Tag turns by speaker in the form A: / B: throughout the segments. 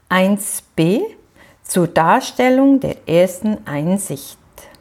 A: 1b zur Darstellung der ersten Einsicht.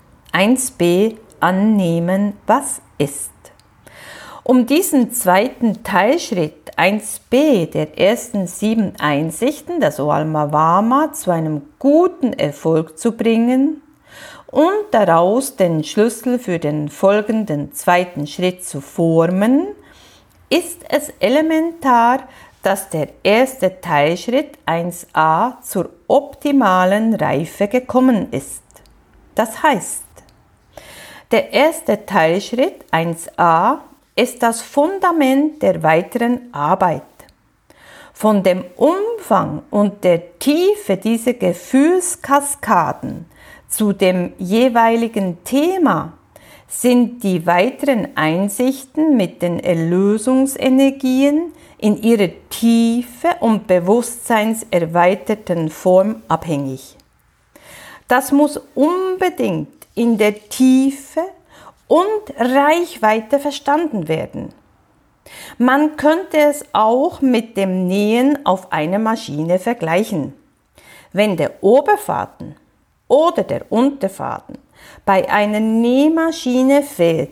A: 1b annehmen, was ist. Um diesen zweiten Teilschritt 1b der ersten 7 Einsichten, das Oalmavama, zu einem guten Erfolg zu bringen und daraus den Schlüssel für den folgenden zweiten Schritt zu formen, ist es elementar, dass der erste Teilschritt 1a zur optimalen Reife gekommen ist. Das heißt, der erste Teilschritt 1a ist das Fundament der weiteren Arbeit. Von dem Umfang und der Tiefe dieser Gefühlskaskaden zu dem jeweiligen Thema sind die weiteren Einsichten mit den Erlösungsenergien in ihrer Tiefe und bewusstseinserweiterten Form abhängig. Das muss unbedingt in der Tiefe und Reichweite verstanden werden. Man könnte es auch mit dem Nähen auf einer Maschine vergleichen. Wenn der Oberfaden oder der Unterfaden bei einer Nähmaschine fehlt,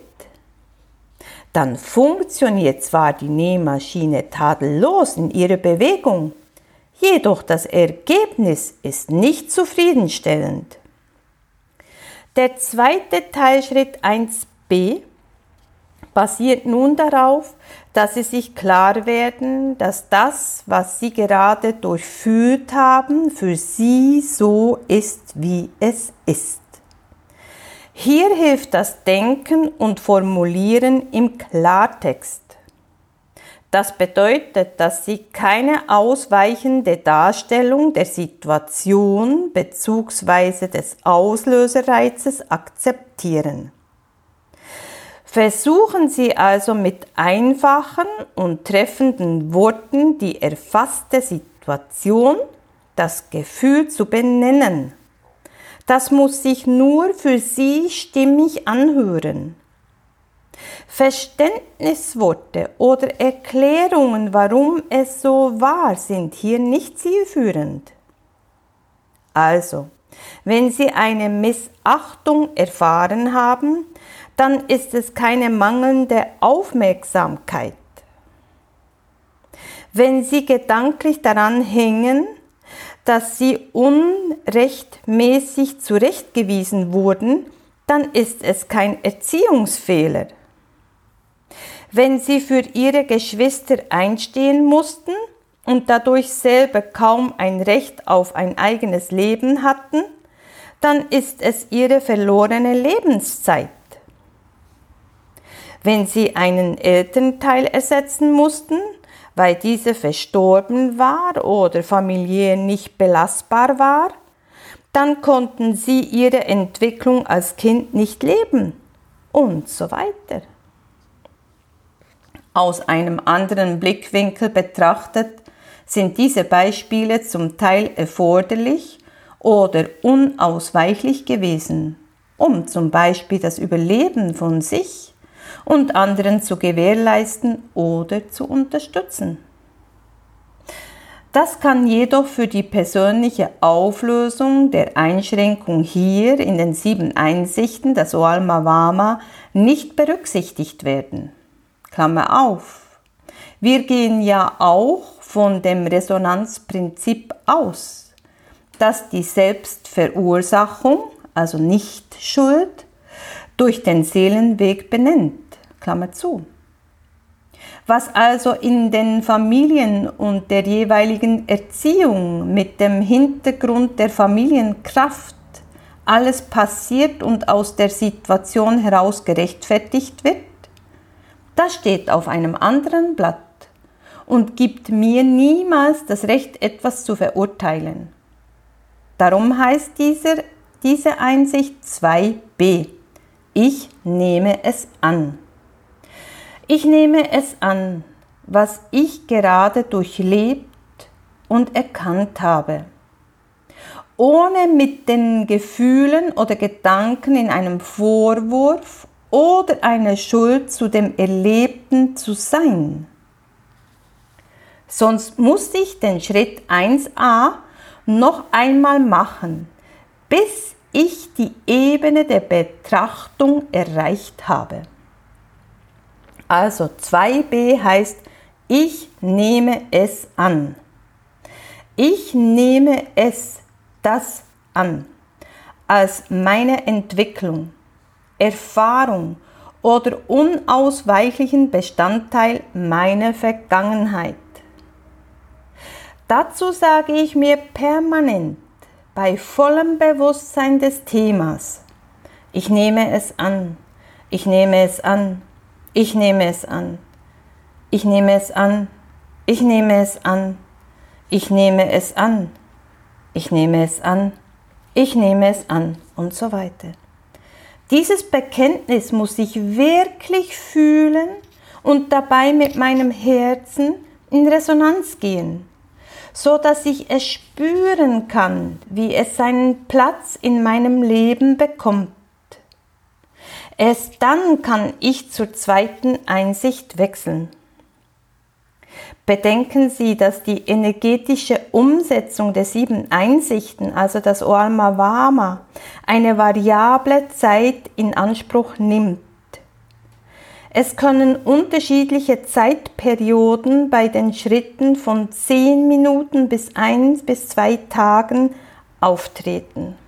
A: dann funktioniert zwar die Nähmaschine tadellos in ihrer Bewegung, jedoch das Ergebnis ist nicht zufriedenstellend. Der zweite Teilschritt 1b basiert nun darauf, dass Sie sich klar werden, dass das, was Sie gerade durchfühlt haben, für Sie so ist, wie es ist. Hier hilft das Denken und Formulieren im Klartext. Das bedeutet, dass Sie keine ausweichende Darstellung der Situation bzw. des Auslösereizes akzeptieren. Versuchen Sie also mit einfachen und treffenden Worten die erfasste Situation, das Gefühl zu benennen. Das muss sich nur für Sie stimmig anhören. Verständnisworte oder Erklärungen, warum es so war, sind hier nicht zielführend. Also, wenn Sie eine Missachtung erfahren haben, dann ist es keine mangelnde Aufmerksamkeit. Wenn Sie gedanklich daran hängen, dass Sie unrechtmäßig zurechtgewiesen wurden, dann ist es kein Erziehungsfehler. Wenn Sie für Ihre Geschwister einstehen mussten und dadurch selber kaum ein Recht auf ein eigenes Leben hatten, dann ist es Ihre verlorene Lebenszeit. Wenn Sie einen Elternteil ersetzen mussten, weil dieser verstorben war oder familiär nicht belastbar war, dann konnten Sie Ihre Entwicklung als Kind nicht leben und so weiter. Aus einem anderen Blickwinkel betrachtet sind diese Beispiele zum Teil erforderlich oder unausweichlich gewesen, um zum Beispiel das Überleben von sich und anderen zu gewährleisten oder zu unterstützen. Das kann jedoch für die persönliche Auflösung der Einschränkung hier in den 7 Einsichten, das Oalmavama, nicht berücksichtigt werden. Klammer auf. Wir gehen ja auch von dem Resonanzprinzip aus, dass die Selbstverursachung, also Nicht-Schuld, durch den Seelenweg benennt. Klammer zu. Was also in den Familien und der jeweiligen Erziehung mit dem Hintergrund der Familienkraft alles passiert und aus der Situation heraus gerechtfertigt wird, das steht auf einem anderen Blatt und gibt mir niemals das Recht, etwas zu verurteilen. Darum heißt diese Einsicht 2b. Ich nehme es an. Ich nehme es an, was ich gerade durchlebt und erkannt habe, ohne mit den Gefühlen oder Gedanken in einem Vorwurf oder einer Schuld zu dem Erlebten zu sein. Sonst muss ich den Schritt 1a noch einmal machen, bis ich die Ebene der Betrachtung erreicht habe. Also 2b heißt, ich nehme es an. Ich nehme das an, als meine Entwicklung, Erfahrung oder unausweichlichen Bestandteil meiner Vergangenheit. Dazu sage ich mir permanent, bei vollem Bewusstsein des Themas, ich nehme es an, ich nehme es an, ich nehme es an, ich nehme es an, ich nehme es an, ich nehme es an, ich nehme es an, ich nehme es an und so weiter. Dieses Bekenntnis muss ich wirklich fühlen und dabei mit meinem Herzen in Resonanz gehen, so dass ich es spüren kann, wie es seinen Platz in meinem Leben bekommt. Erst dann kann ich zur zweiten Einsicht wechseln. Bedenken Sie, dass die energetische Umsetzung der 7 Einsichten, also das Oalma Vama, eine variable Zeit in Anspruch nimmt. Es können unterschiedliche Zeitperioden bei den Schritten von 10 Minuten bis 1 bis 2 Tagen auftreten.